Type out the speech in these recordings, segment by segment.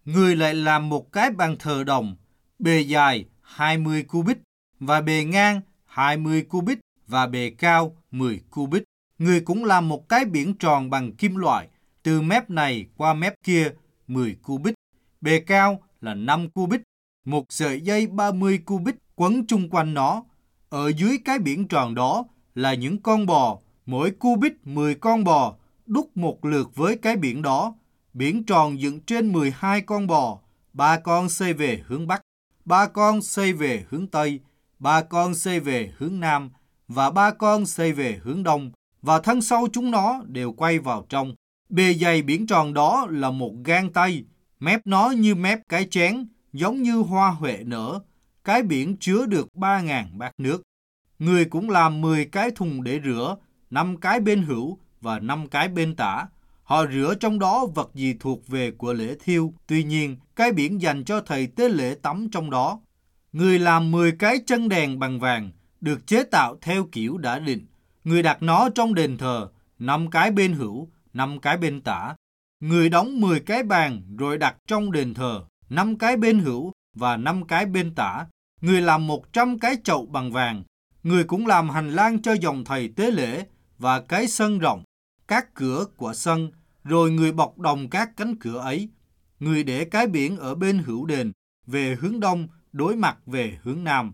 Người lại làm một cái bàn thờ đồng, bề dài 20 cubit và bề ngang 20 cubit và bề cao 10 cubit. Người cũng làm một cái biển tròn bằng kim loại, từ mép này qua mép kia 10 cubit. Bề cao là 5 cubit, một sợi dây 30 cubit quấn chung quanh nó. Ở dưới cái biển tròn đó là những con bò, mỗi cubit 10 con bò, đúc một lượt với cái biển đó. Biển tròn dựng trên 12 con bò, 3 con xây về hướng Bắc, 3 con xây về hướng Tây, 3 con xây về hướng Nam và 3 con xây về hướng Đông, và thân sau chúng nó đều quay vào trong. Bề dày biển tròn đó là một gang tay, mép nó như mép cái chén, giống như hoa huệ nở. Cái biển chứa được 3.000 bát nước. Người cũng làm 10 cái thùng để rửa, 5 cái bên hữu và 5 cái bên tả. Họ rửa trong đó vật gì thuộc về của lễ thiêu. Tuy nhiên, cái biển dành cho thầy tế lễ tắm trong đó. Người làm 10 cái chân đèn bằng vàng, được chế tạo theo kiểu đã định. Người đặt nó trong đền thờ, 5 cái bên hữu, 5 cái bên tả. Người đóng 10 cái bàn rồi đặt trong đền thờ, 5 cái bên hữu và 5 cái bên tả. Người làm 100 cái chậu bằng vàng. Người cũng làm hành lang cho dòng thầy tế lễ và cái sân rộng, các cửa của sân, rồi người bọc đồng các cánh cửa ấy. Người để cái biển ở bên hữu đền, về hướng đông, đối mặt về hướng nam.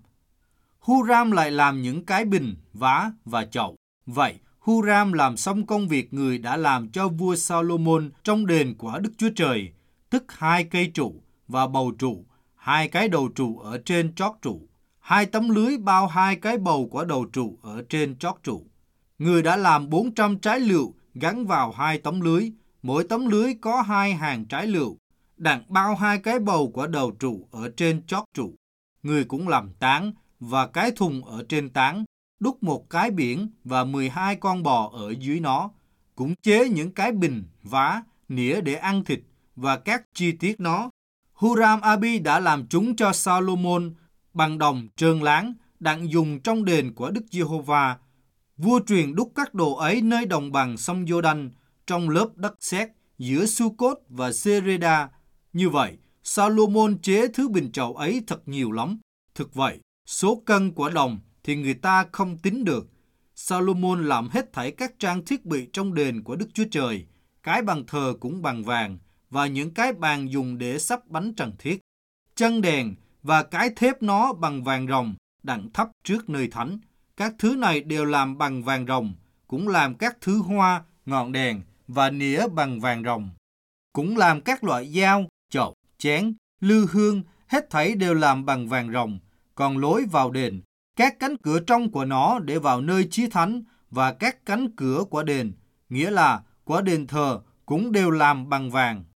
Huram lại làm những cái bình, vá và chậu. Vậy, Huram làm xong công việc người đã làm cho vua Salomon trong đền của Đức Chúa Trời, tức 2 cây trụ và bầu trụ, 2 cái đầu trụ ở trên chót trụ, 2 tấm lưới bao 2 cái bầu của đầu trụ ở trên chót trụ. Người đã làm 400 trái lựu gắn vào 2 tấm lưới, mỗi tấm lưới có 2 hàng trái lựu, đặng bao 2 cái bầu của đầu trụ ở trên chót trụ. Người cũng làm tán và cái thùng ở trên tán, đúc một cái biển và 12 con bò ở dưới nó, cũng chế những cái bình, vá, nĩa để ăn thịt và các chi tiết nó. Huram-Abi đã làm chúng cho Salomon bằng đồng trơn láng, đặng dùng trong đền của Đức Giê-hô-va. Vua truyền đúc các đồ ấy nơi đồng bằng sông Giô-đanh, trong lớp đất sét giữa Su-cốt và Sê-rê-đa. Như vậy, Salomon chế thứ bình chậu ấy thật nhiều lắm. Thực vậy, số cân của đồng thì người ta không tính được. Salomon làm hết thảy các trang thiết bị trong đền của Đức Chúa Trời, cái bàn thờ cũng bằng vàng, và những cái bàn dùng để sắp bánh trần thiết, chân đèn và cái thép nó bằng vàng ròng đặng thắp trước nơi thánh. Các thứ này đều làm bằng vàng ròng, cũng làm các thứ hoa, ngọn đèn và nĩa bằng vàng ròng. Cũng làm các loại dao, chậu, chén, lư hương, hết thảy đều làm bằng vàng ròng. Còn lối vào đền, các cánh cửa trong của nó để vào nơi chí thánh và các cánh cửa của đền, nghĩa là của đền thờ, cũng đều làm bằng vàng.